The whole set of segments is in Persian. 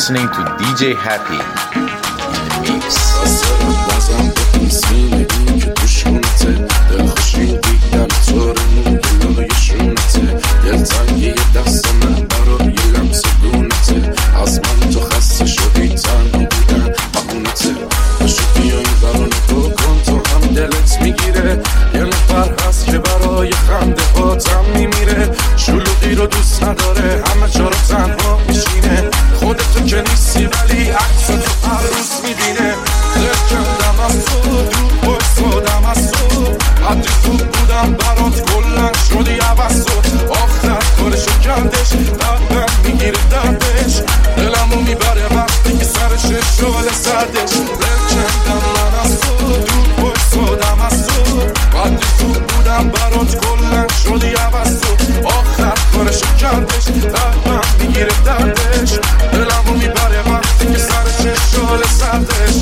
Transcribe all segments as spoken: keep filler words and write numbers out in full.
listening to دی جی Happy Mix. بازم به میسینه این که دوشونته دل خوشین دیدن طورمون دلای شونته دل تنگی دست من برای لمس گونته از من تو خسته شدی تنها بودن بهونته باشو بیا این برا نگاه کن تو هم دلت میگیره یه نفر هست که برای خنده هاتم میمیره شلوغی رو دوست نداره همه جا رو تنها میشینه خودتو که نیستی ولی عکس تو هر روز میبینه لکندم از تو دور بایستادم از تو حدی خوب بودم برات کلن شدی عوض تو آخر کارشو کردش قلبم میگیره دردش دلمو میبره وقتی که سرش شعله سردش لکندم من از تو دور بایستادم از تو حدی خوب بودم برات کلن شدی عوض تو آخر کارشو کردش قلبم میگیره دردش دلمو میبره وقتی که سرش شعله سردش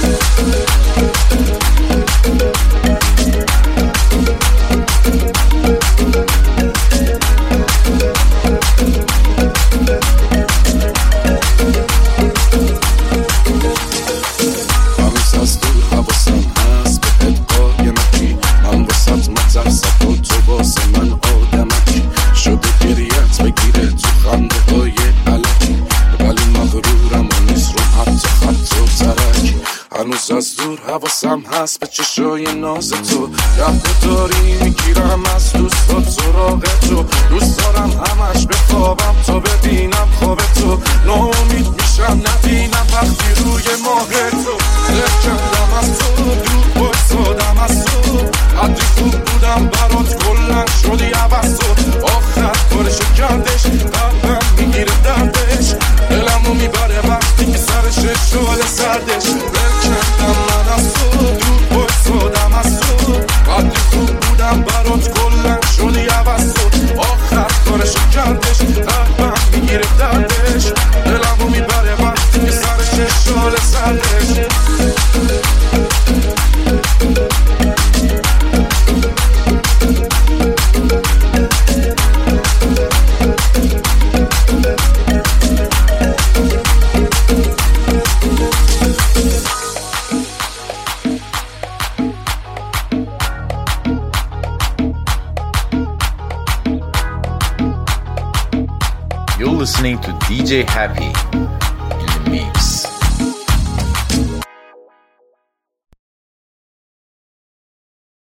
هنوز از دور حواسم هست بهت قایمکی من واسط مترسم و تو واسه من آدمکی شده گریت بگیره تو خنده های علکی ولی مغرورم و نیست رو حتی خط و ترکی هنوز از دور حواسم هست به چشای ناز تو گه داری میگیرم از دوستات سراغ تو دوست دارم همش بخوابم تا ببینم خواب تو ناامید میشم نبینم وقتی روی ماه تو لکندم از تو دور بایستادم از تو حدی خوب بودم برات کلن شدی عوض تو آخر کارشو کردش قلبم میگیره دردش دلمو میبره وقتی که سرش شعله سردش لکندم من از تو دور بایستادم از تو حدی خوب بودم برات کلن شدی عوض تو آخر کارشو کردش قلبم میگیره دردش دلمو میبره وقتی که سرش شعله سردش You're listening to دی جی Happy